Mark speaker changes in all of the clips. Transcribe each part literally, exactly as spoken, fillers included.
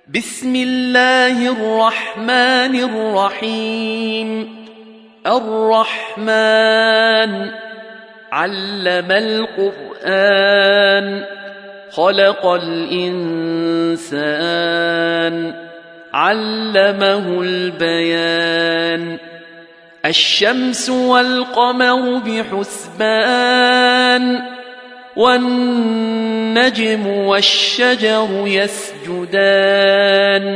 Speaker 1: بسم الله الرحمن الرحيم. الرحمن علم القرآن خلق الإنسان علمه البيان. الشمس والقمر بحسبان والنجم والشجر يسجدان.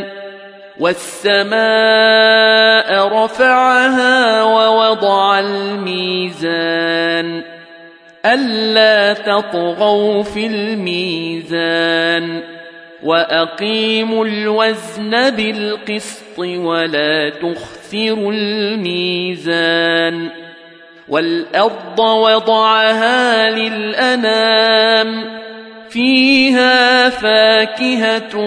Speaker 1: والسماء رفعها ووضع الميزان ألا تطغوا في الميزان وأقيموا الوزن بالقسط ولا تخسروا الميزان. والأرض وضعها للأنام فيها فاكهة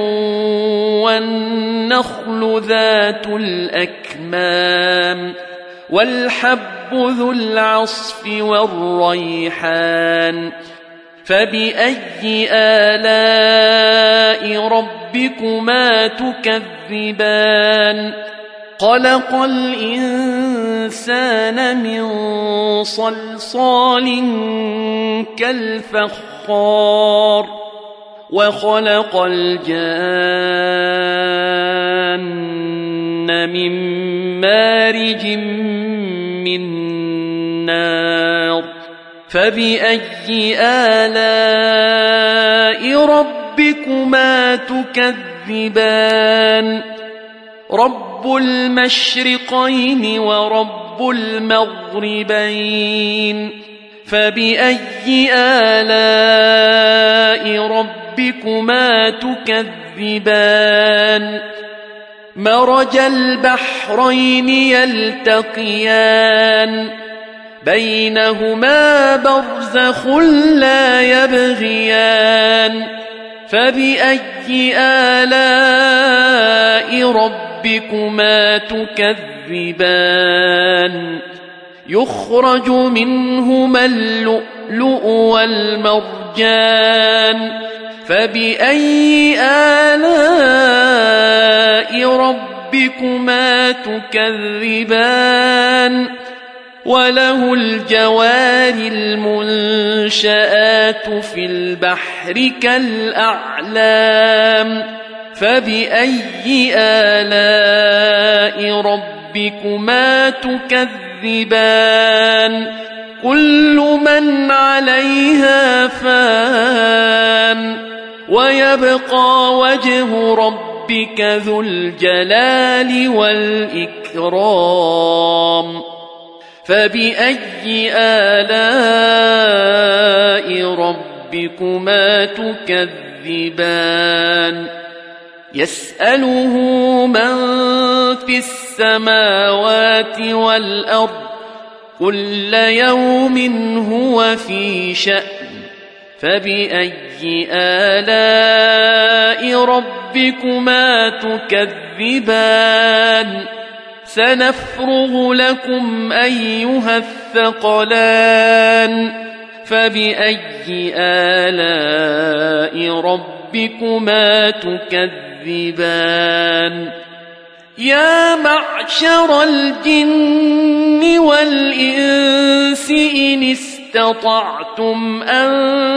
Speaker 1: والنخل ذات الأكمام والحب ذو العصف والريحان. فبأي آلاء ربكما تكذبان؟ خلق الإنسان من صلصال كالفخار وخلق الجان من مارج من نار. فبأي آلاء ربكما تكذبان؟ رب المشرقين ورب المغربين. فبأي آلاء ربكما تكذبان؟ مرج البحرين يلتقيان بينهما برزخ لا يبغيان. فبأي آلاء ربكما تكذبان؟ يخرج منهما اللؤلؤ والمرجان. فبأي آلاء ربكما تكذبان؟ وله الجوار المنشآت في البحر كالأعلام. فبأي آلاء ربكما تكذبان؟ كل من عليها فان ويبقى وجه ربك ذو الجلال والإكرام. فبأي آلاء ربكما تكذبان؟ يسأله من في السماوات والأرض كل يوم هو في شأن. فبأي آلاء ربكما تكذبان؟ سنفرغ لكم أيها الثقلان. فبأي آلاء ربكما تكذبان؟ يا معشر الجن والإنس إن استطعتم أن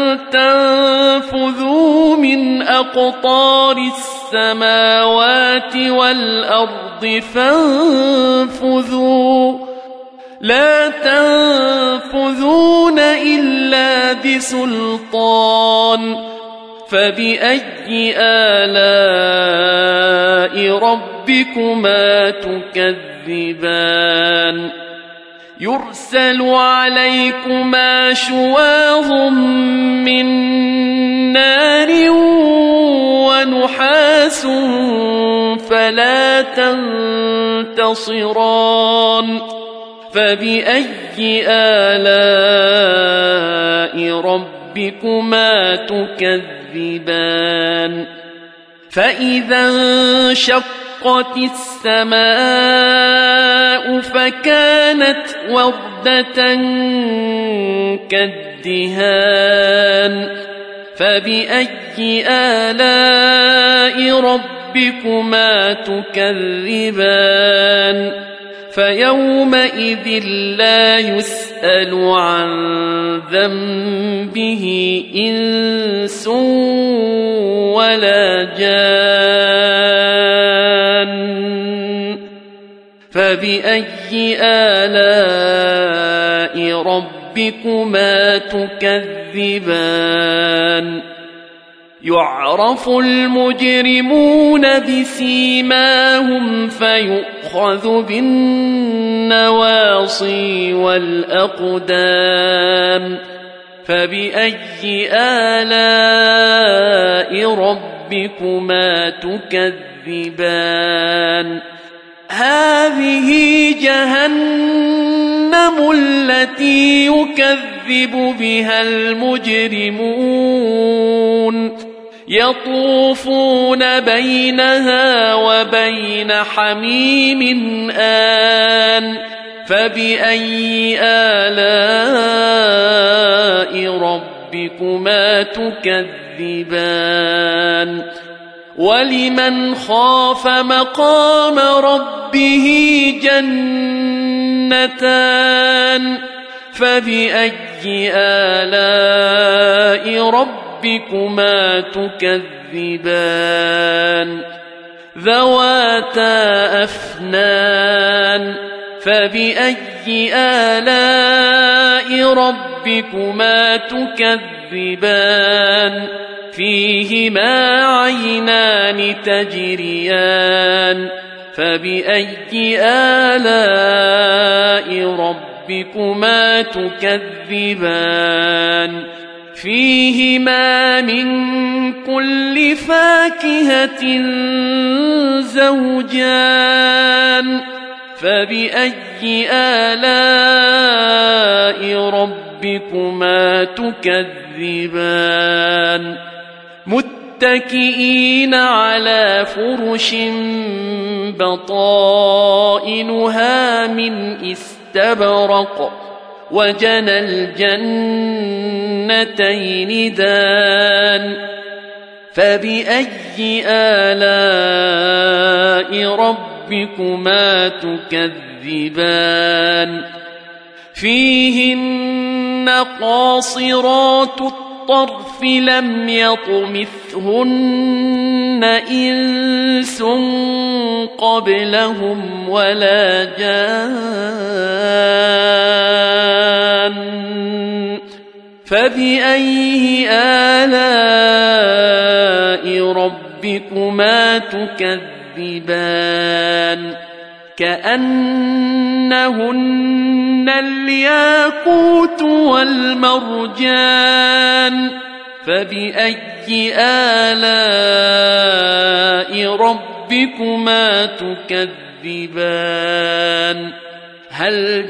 Speaker 1: تنفذوا من أقطار السماوات والأرض فانفذوا لا تنفذون إلا بسلطان. فبأي آلاء ربكما تكذبان؟ يرسل عليكما شواظ من نار ونحاس فلا تنتصران. فبأي آلاء ربكما تكذبان؟ فإذا انشقت السماء فكانت وردة كالدهان. فبأي آلاء ربكما ربكما تكذبان فيومئذ لا يسأل عن ذنبه إنس ولا جان فبأي آلاء ربكما تكذبان يعرف المجرمون بسيماهم فيؤخذ بالنواصي والأقدام فبأي آلاء ربكما تكذبان هذه جهنم التي يكذب بها المجرمون يطوفون بينها وبين حميم آن فبأي آلاء ربكما تكذبان ولمن خاف مقام ربه جنتان فبأي آلاء ربكما تكذبان ذواتا أفنان فبأي آلاء ربكما تكذبان فيهما عينان تجريان فبأي آلاء ربكما تكذبان فيهما من كل فاكهة زوجان فبأي آلاء ربكما تكذبان متكئين على فرش بطائنها من استبرق وجنى الجنتين دان فبأي آلاء ربكما تكذبان فيهن قاصرات الطرف لم يطمثهن إنس قبلهم ولا جان فبأي آلاء ربكما تكذبان كأنهن الياقوت والمرجان فبأي آلاء ربكما تكذبان هل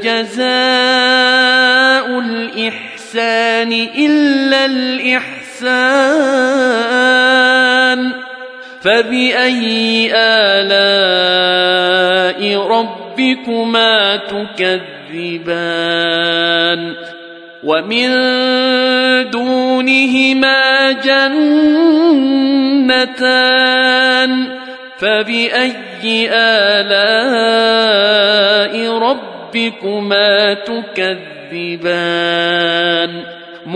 Speaker 1: جزاء الإحسان إلا الإحسان فبأي آلاء ربكما تكذبان ومن دونهما جنتان فبأي آلاء ربكما تكذبان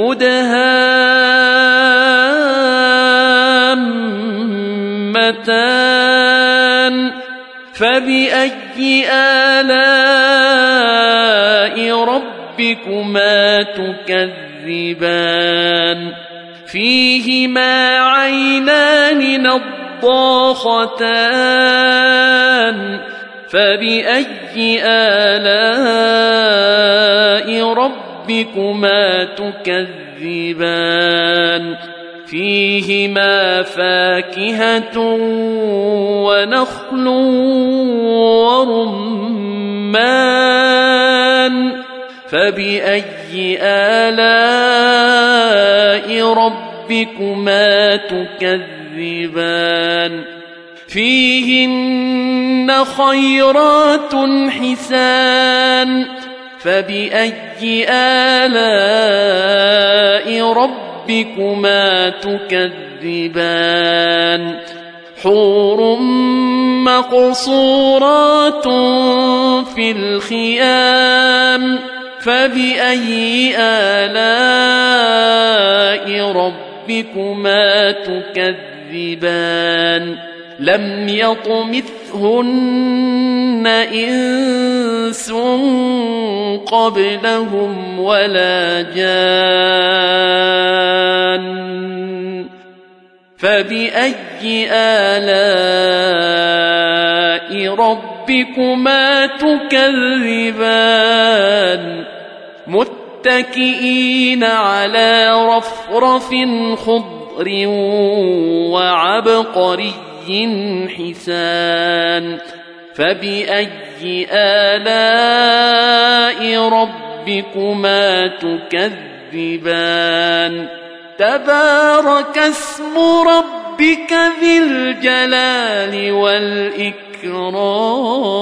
Speaker 1: مدهامتان فبأي آلاء ربكما تكذبان فيهما عينان نضاختان فبأي آلاء ربكما تكذبان فيهما فاكهة ونخل ورمان فبأي آلاء ربكما تكذبان فيهن خيرات حسان فبأي آلاء ربكما تكذبان حور مقصورات في الخيام فبأي آلاء ربكما تكذبان لم يطمثهن إنس قبلهم ولا جان فبأي آلاء ربكما تكذبان متكئين على رفرف خضر وعبقري حسان فبأي آلاء ربكما تكذبان تبارك اسم ربك ذي الجلال والإكرام